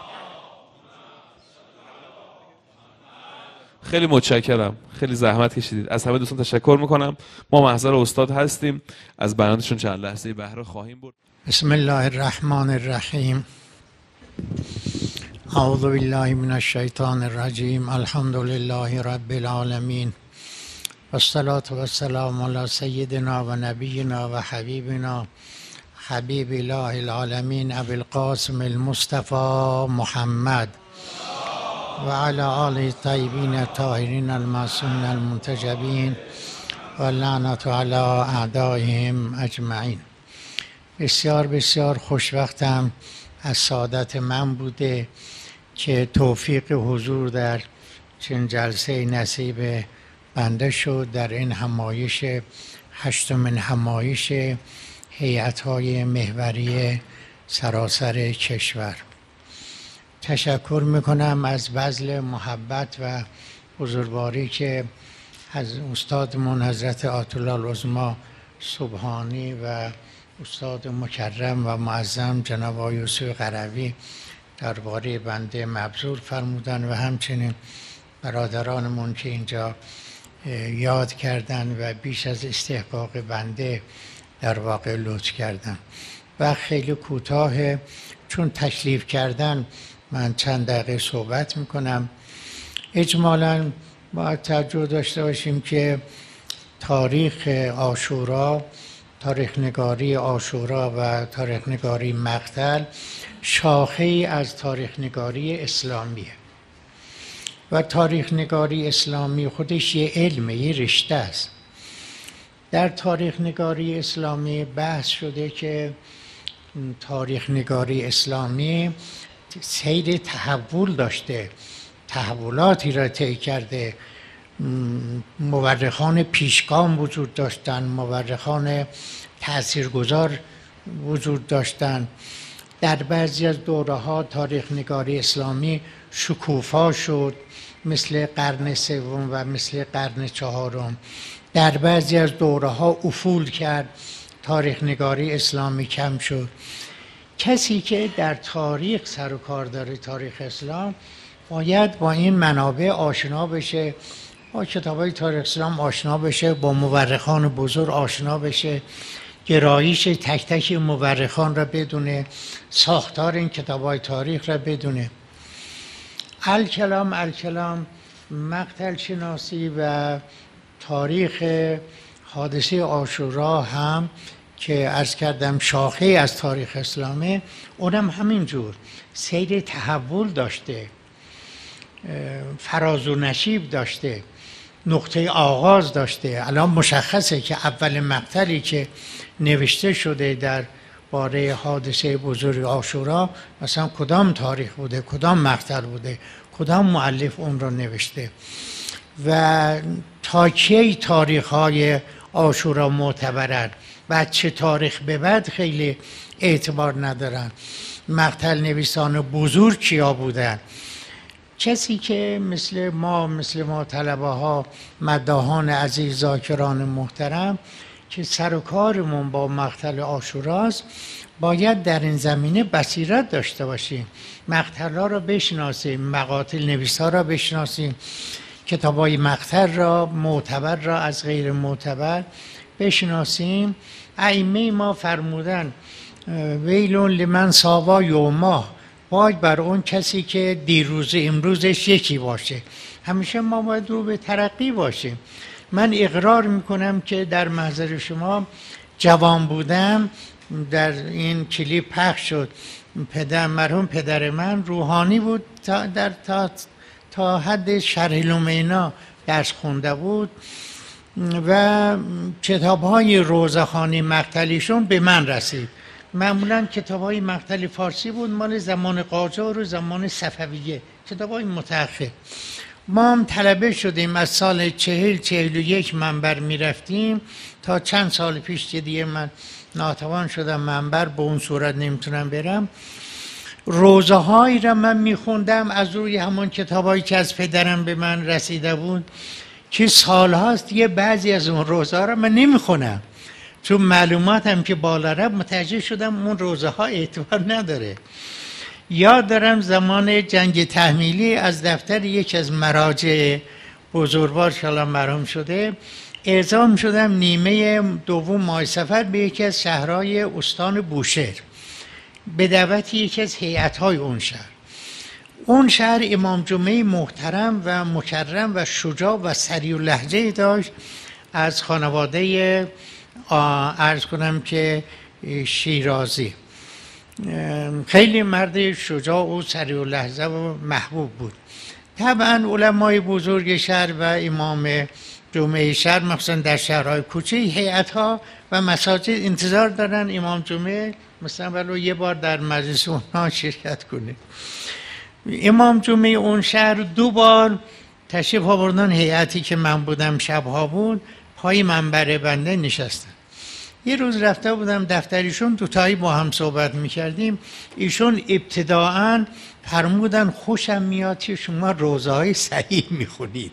خیلی متشکرم، خیلی زحمت کشیدید. از همه دوستان تشکر میکنم. ما محضر استاد هستیم، از بیاناتشون چند لحظه بهره خواهیم برد. بسم الله الرحمن الرحیم. اعوذ بالله من الشیطان الرجیم. الحمد لله رب العالمین والصلاة والسلام علی سیدنا و نبینا و حبیبنا حبیب الله العالمین ابی القاسم المصطفى محمد و علی آله الطیبین الطاهرین المعصومین المنتجبین و لعنت علی اعدائهم اجمعین. بسیار بسیار خوشوقتم از سعادت من بوده که توفیق حضور در چنین جلسه نصیب بنده شد در این همایش هشتمین همایش هیئت‌های محوری سراسر کشور. تشکر میکنم از بذل محبت و بزرگواری که از استادمون حضرت آیت الله العظمی سبحانی و استاد مکرم و معظم جناب آقای یوسف قروی درباره بنده مبذول فرمودن و همچنین برادرانمون که اینجا یاد کردن و بیش از استحقاق بنده در واقع لطف کردن. و خیلی کوتاه چون تشریف کردن من چند دقیقه صحبت میکنم. اجمالاً باید توجه داشته باشیم که تاریخ عاشورا، تاریخ نگاری عاشورا و تاریخ نگاری مقتل شاخه‌ای از تاریخ نگاری اسلامیه و تاریخ نگاری اسلامی خودش یه علمه، یه رشته است. در تاریخ نگاری اسلامی بحث شده که تاریخ نگاری اسلامی سیر تحول داشته، تحولاتی را طی کرده، مورخان پیشگام وجود داشتن، مورخان تاثیرگذار وجود داشتن. در بعضی از دوره‌ها تاریخ نگاری اسلامی شکوفا شد مثل قرن سوم و مثل قرن چهارم. در بعضی از دوره‌ها افول کرد، تاریخ نگاری اسلامی کم شد. کسی که در تاریخ سر و کار داره، تاریخ اسلام، باید با این منابع آشنا بشه، با کتاب‌های تاریخ اسلام آشنا بشه، با مورخان بزرگ آشنا بشه، گرایش تک تک مورخان را بدونه، ساختار این کتاب‌های تاریخ را بدونه. الکلام الکلام مقتل شناسی و تاریخ حادثه عاشورا هم که عرض کردم شاخه از تاریخ اسلامه، اونم همینجور سیر تحول داشته، فراز و نشیب داشته، نقطه آغاز داشته. الان مشخصه که اول مقتلی که نوشته شده در باره حادثه بزرگ عاشورا مثلا کدام تاریخ بوده، کدام مقتل بوده، کدام مؤلف اون رو نوشته و تا کی تاریخ های عاشورا معتبرن و چه تاریخ به بعد خیلی اعتبار ندارن. مقتل نویسان بزرگ کیا بودن؟ کسی که مثل ما مثل ما طلبه ها، مداحان عزیز، ذاکران محترم که سر و کارمون با مقتل عاشوراست، باید در این زمینه بصیرت داشته باشیم، مقتل‌ها را بشناسیم، مقاتل نویس‌ها را بشناسیم، کتابای مقتل را، معتبر را از غیر معتبر بشناسیم. ائمه ما فرمودن ویلون لمن ساوا یوما، وای بر اون کسی که دیروز امروزش یکی باشه. همیشه ما باید رو به ترقی باشیم. من اقرار میکنم که در محضر شما جوان بودم، در این کلیپ پخش شد، پدر مرحوم پدر من روحانی بود، تا در تا, تا حد شرح لومینا درس خونده بود و کتاب های روزخوانی مقتلیشون به من رسید. معمولا کتاب های مقتل فارسی بود، مال زمان قاجار و زمان صفویه، کتاب های متأخر. ما هم طلبه شدیم، از سال چهل چهل و یک منبر می رفتیم تا چند سال پیش که دیگه من ناتوان شدم منبر به اون صورت نمیتونم برم. روزه هایی را من می خوندم از روی همون کتاب هایی که از پدرم به من رسیده بود که سال هاست دیگه بعضی از اون روزه ها را من نمی خونم، چون معلوماتم که بالا رفت متوجه شدم اون روزه ها اعتبار نداره. یاد دارم زمان جنگ تحمیلی از دفتر یکی از مراجع بزرگوار شالا مرحوم شده اعزام شدم نیمه دوم ماه صفر به یکی از شهرهای استان بوشهر به دعوت یکی از هیئت‌های اون شهر. اون شهر امام جمعه محترم و مکرم و شجاع و سریع لهجه داشت، از خانواده عرض کنم که شیرازی، خیلی مرد شجاع و سریع لهجه و محبوب بود. طبعا علمای بزرگ شهر و امام جمعه شهر مخصوصا در شهرهای کوچه هیئت‌ها و مساجد انتظار دارن امام جمعه مثلا ولو یه بار در مجلس اونها شرکت کنه. امام جمعه اون شهر دو بار تشریف آوردن، هیئتی که من بودم شبها بود پای منبر بنده نشستن. یه روز رفته بودم دفتریشون، دوتایی با هم صحبت میکردیم، ایشون ابتداعاً فرمودن خوشم میاد که شما روزه های صحیح میخونید.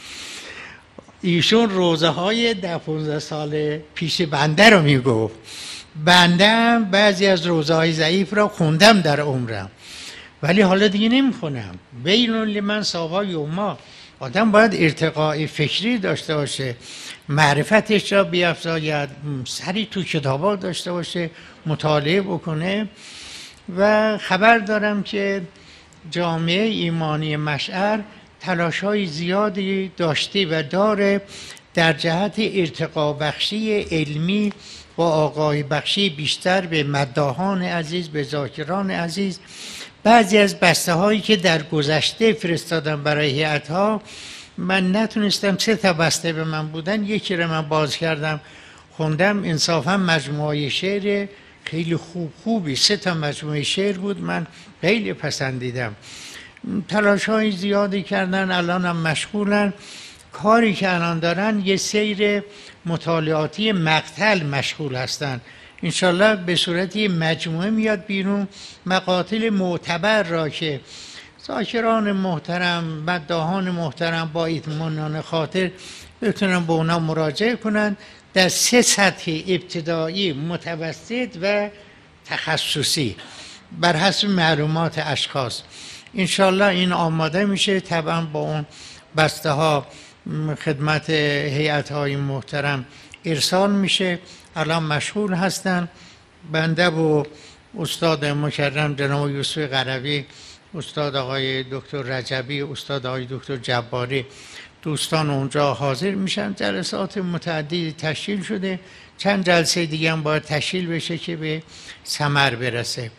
ایشون روزه های ده پونزده سال پیش بنده رو میگفت، بنده هم بعضی از روزه های ضعیف را خوندم در عمرم ولی حالا دیگه نمیخونم. ویلون لمن ساوا یوما، آدم باید ارتقاء فکری داشته باشه، معرفتش را بیافزاید، سری تو کتابا داشته باشه، مطالعه بکنه. و خبر دارم که جامعه ایمانی مشعر تلاش‌های زیادی داشته و داره در جهت ارتقا بخشی علمی و آگاهی بخشی بیشتر به مداحان عزیز، به ذاکران عزیز. بعضی از بسته هایی که در گذشته فرستادم برای هیئت‌ها من نتونستم، سه تا بسته به من بودن، یکی رو من باز کردم خوندم، انصافا مجموعه شعر خیلی خوب خوبی، سه تا مجموعه شعر بود، من خیلی پسندیدم. تلاش های زیادی کردن، الان هم مشغولن. کاری که الان دارن یه سیر مطالعاتی مقتل مشغول هستن، انشالله به صورتی مجموعه میاد بیرون، مقاتل معتبر را که ذاکران محترم، مداحان محترم با اطمینان خاطر بتونن به اونا مراجعه کنن در سه سطح، ابتدایی، متوسط و تخصصی، بر حسب معلومات اشخاص. انشالله این آماده میشه، طبعا با اون بسته ها خدمت هیئت های محترم ارسال میشه. الان مشغول هستن. بنده و استاد مکرم جناب یوسف قروی، استاد آقای دکتر رجبی، استاد آقای دکتر جباری، دوستان اونجا حاضر میشن. جلسات متعددی تشکیل شده، چند جلسه دیگه هم باید تشکیل بشه که به ثمر برسه.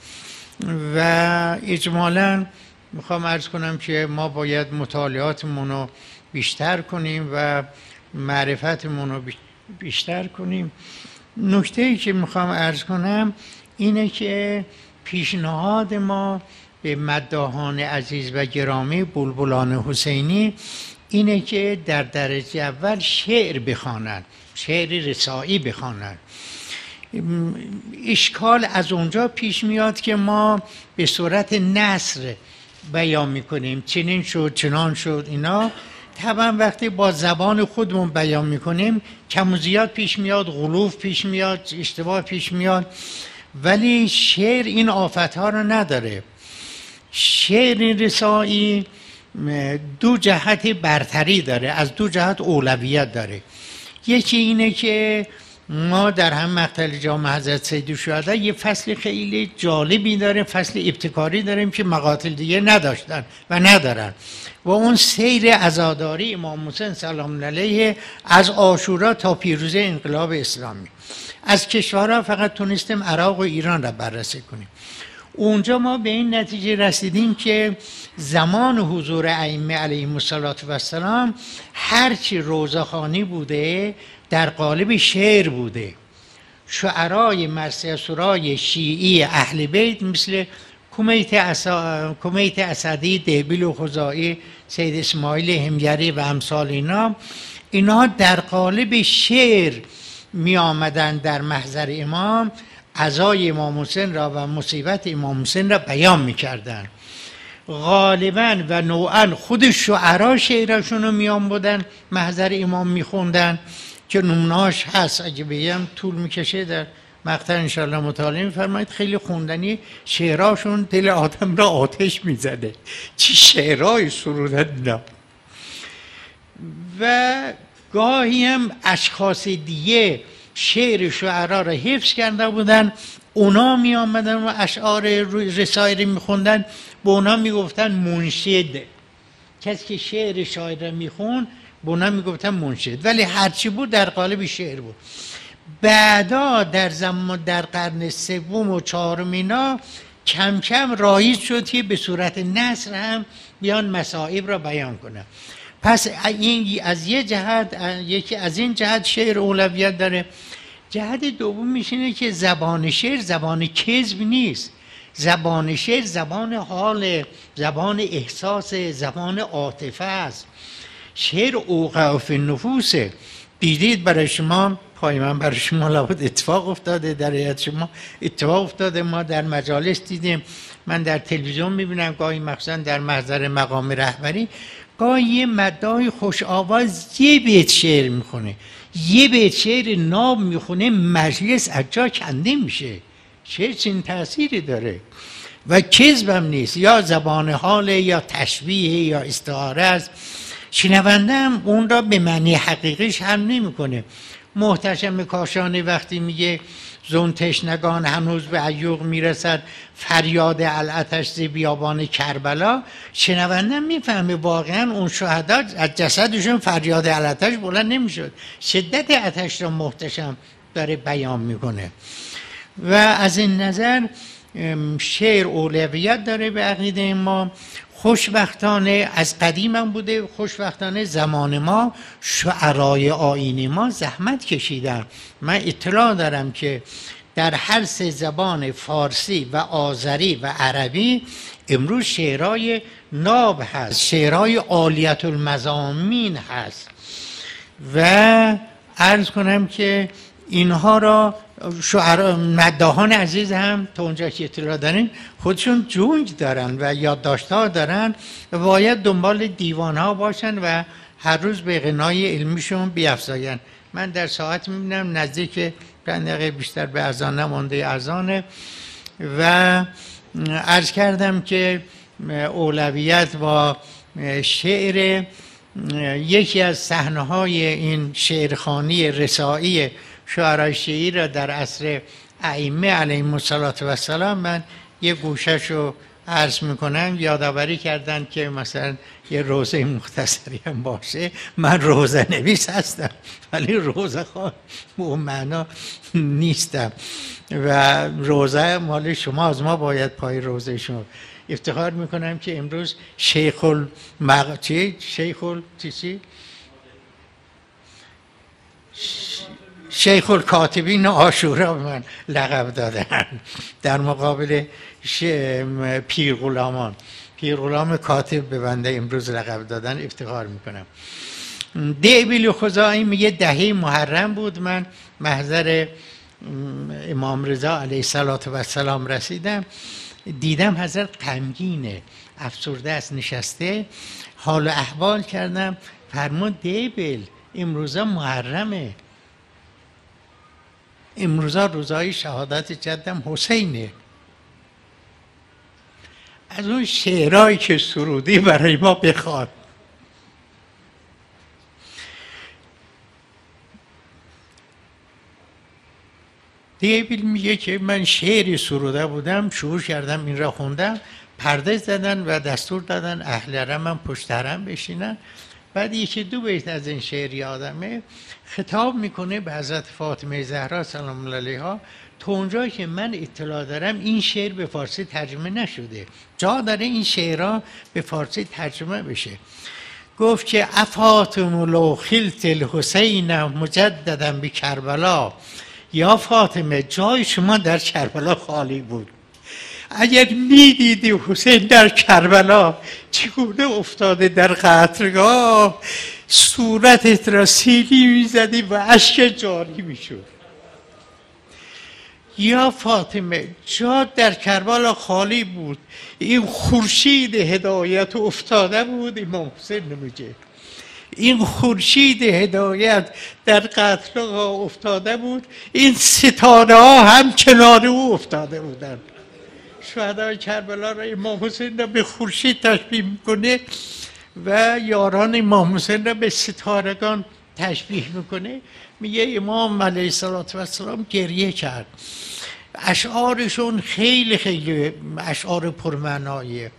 و اجمالاً میخوام عرض کنم که ما باید مطالعاتمون رو بیشتر کنیم و معرفتمون رو بیشتر کنیم. نکته ای که میخوام عرض کنم اینه که پیشنهاد ما به مداحان عزیز و گرامی بلبلان حسینی اینه که در درجه اول شعر بخوانند، شعر رسایی بخوانند. اشکال از اونجا پیش میاد که ما به صورت نثر بیان میکنیم، چنین شد چنان شد اینا. طبعا وقتی با زبان خودمون بیان میکنیم کم و زیاد پیش میاد، غلوف پیش میاد، اشتباه پیش میاد، ولی شعر این آفتها رو نداره. شعر رسایی دو جهت برتری داره، از دو جهت اولویت داره. یکی اینه که ما در هم مقتل جام حضرت سید الشهدا یه فصل خیلی جالبی داره، فصل ابتکاری داریم که مقاتل دیگه نداشتن و ندارن، و اون سیر عزاداری امام حسین سلام علیه از عاشورا تا پیروزی انقلاب اسلامی. از کشورها فقط تونستیم عراق و ایران را بررسی کنیم. اونجا ما به این نتیجه رسیدیم که زمان حضور ائمه علیهم السلام هرچی روزخوانی بوده در قالب شعر بوده. شعرای مرثیه سرای شیعی اهل بیت مثل کمیت, اسا... کمیت اسدی، دهبیل و خزاعی، سید اسماعیل همیری و امثال اینا، اینا در قالب شعر می آمدن در محضر امام، عزای امام حسین را و مصیبت امام حسین را بیان می کردن. غالبا و نوعا خود شعرا شعرشون رو می آمدن محضر امام می خوندن که نمونهاش هست، اگه بگم طول میکشه در مقطع انشاءالله مطالعه میفرمایید. خیلی خوندنی، شعراشون دل آدم را آتش میزنه، چی شعرهای سرودن اینا. و گاهی هم اشخاص دیگه شعر شعرا را حفظ کرده بودن، اونا می آمدن و اشعار رسایی را میخوندن، به اونا میگفتن منشد. کسی که شعر شاعر را میخوند به اونا میگفتن منشد، ولی هرچی بود در قالب شعر بود. بعدا در زمان در قرن سوم و چهارم اینا کم کم رایج شد که به صورت نثر هم بیان مصائب را بیان کنن. پس این از یه جهت، یکی از این جهت شعر اولویت داره. جهت دوم میشینه که زبان شعر زبان کذب نیست. زبان شعر زبان حال، زبان احساس، زبان عاطفه است. شعر اوقع فی النفوسه. دیدید برای شما، پای من برای شما لابد اتفاق افتاده، در حیات شما اتفاق افتاده، ما در مجالس دیدیم، من در تلویزیون میبینم گاهی مخصوصا در محضر مقام رهبری، گاهی یه مداح خوش آواز یه بیت شعر میخونه، یه بیت شعر ناب میخونه، مجلس از جا کنده میشه. شعر چنین تأثیری داره و کذب هم نیست، یا زبان حاله یا تشبیه یا استعاره است. شنونده هم اون را به معنی حقیقیش هم نمیکنه. محتشم کاشانی وقتی میگه زون تشنگان هنوز به عیوق میرسد، فریاد العتش ز بیابان کربلا، شنونده میفهمه واقعا اون شهدا از جسدشون فریاد العتش بلند نمیشد. شدت عتش را محتشم داره بیان میکنه. و از این نظر شعر اولویت داره به عقیده ما. خوشبختانه از قدیم هم بوده، خوشبختانه زمان ما شعرای آیین ما زحمت کشیدن. من اطلاع دارم که در هر سه زبان فارسی و آذری و عربی امروز شعرهای ناب هست، شعرهای عالیت المضامین هست. و عرض کنم که اینها را شعرا مداحان عزیز هم تا اونجا که اطلاع دارین خودشون جونج دارن و یادداشت‌ها دارن و باید دنبال دیوان‌ها باشن و هر روز به غنای علمیشون بیافزاین. من در ساعت میبینم نزدیک چند دقیقه بیشتر به اذان نمانده اذانه و عرض کردم که اولویت با شعر. یکی از صحنه‌های این شعرخوانی رسایی شعرهای شیعی را در عصر ائمه علیهم السلام من یه گوشش رو عرض میکنم. یادآوری کردن که مثلا یه روزه مختصری هم باشه. من روزه نویس هستم ولی روزه خواه به اون معنا نیستم و روزه مال شما، از ما باید پای روزه شما. افتخار میکنم که امروز شیخ المق... چی؟ شیخ ال... چی چی؟ شیخ الکاتبین عاشورا به من لقب دادن در مقابل پیر غلامان. پیر غلام کاتب به بنده امروز لقب دادن، افتخار میکنم. دیبیل خزاعی میگه دهه محرم بود، من محضر امام رضا علیه السلام رسیدم، دیدم حضرت غمگینه، افسرده است، نشسته، حال و احوال کردم. فرمود دیبیل امروزا محرمه، امروزا روزای شهادت جدم حسینه. از اون شعرهایی که سرودی برای ما بخوان. دیبیل میگه که من شعری سروده بودم، شروع کردم این را خوندم، پرده زدن و دستور دادن اهل حرمم پشت حرم بشینن. بعد یکی دو بیت از این شعر یادمه، خطاب میکنه به حضرت فاطمه زهرا سلام الله علیها. تا اونجایی که من اطلاع دارم این شعر به فارسی ترجمه نشده، جا داره این شعرها به فارسی ترجمه بشه. گفت که افاطمه لو خلت الحسین مجددا به کربلا، یا فاطمه جای شما در کربلا خالی بود، اگر میدیدی حسین در کربلا چگونه افتاده در قتلگاه، صورتت را سیلی میزدی و اشک جاری میشد. یا فاطمه جا در کربلا خالی بود، این خورشید هدایت افتاده بود. امام حسین نمیگه این خورشید هدایت در قتلگاه افتاده بود، این ستاره ها هم کنار او افتاده بودند. شهدای کربلا را امام حسین را به خورشید تشبیه میکنه و یاران امام حسین را به ستارگان تشبیه میکنه. میگه امام علیه السلام گریه کرد. اشعارشون خیلی خیلی اشعار پرمعنایه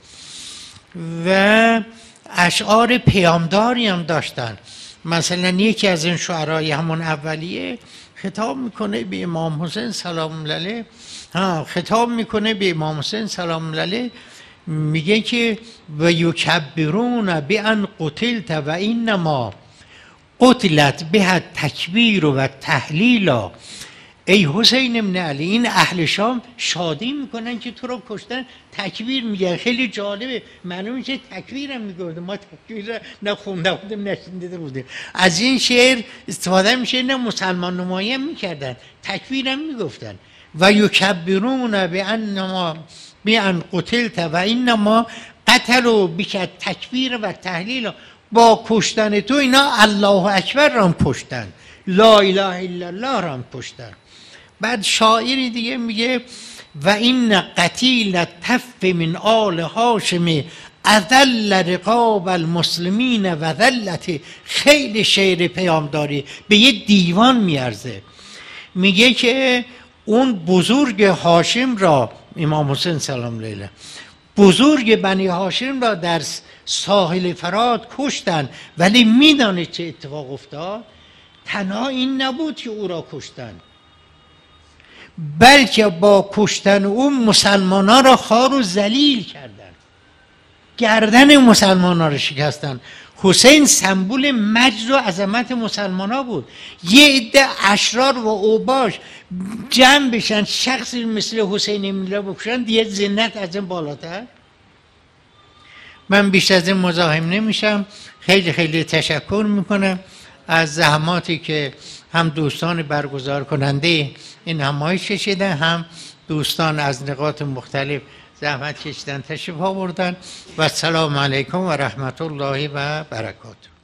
و اشعار پیامداری هم داشتن. مثلا یکی از این شعرهای همون اولیه خطاب میکنه به امام حسین سلام الله علیه، ها خطاب میکنه به امام حسین سلام الله علیه، میگه که و یکبرون بان قتلت و انما قتلت به تکبیر و تهلیلا. ای حسین ابن علی، این اهل شام شادی میکنن که تو رو کشتن، تکبیر میگن. خیلی جالبه، معلومه که تکبیر هم میگه، ما تکبیر نه خونده بودیم نه شنیده بودیم. از این شعر استفاده میشه، نه مسلمان نمایی هم میکردن، تکبیر هم میگفتن. و یکبرون بانما بان قتلت و انما قتلوا بک تکبیر و تهلیل. با کشتن تو اینا الله اکبر را پشتن، لا اله الا الله را پشتن. بعد شاعری دیگه میگه و این قتیل تف من آل هاشم اذل رقاب المسلمین و ذلت. خیلی شعر پیامداری به یه دیوان میارزه. میگه که اون بزرگ هاشم را، امام حسین سلام علیه، بزرگ بنی هاشم را در ساحل فرات کشتن، ولی میدانه چه اتفاق افتاد؟ تنها این نبود که او را کشتن، بلکه با کشتن او مسلمان ها را خوار و ذلیل کردن، گردن مسلمان ها را شکستن. حسین سمبل مجد و عظمت مسلمان ها بود. یه عده اشرار و اوباش جمع بشن شخصی مثل حسین ابن بکشن، دیگه ذلت از این بالاتر. من بیش از این مزاحم نمیشم. خیلی خیلی تشکر میکنم از زحماتی که هم دوستان برگزار کننده این همایش کشیدن، هم دوستان از نقاط مختلف زحمت کشیدن، تشریف آوردن. و السلام علیکم و رحمت الله و برکاته.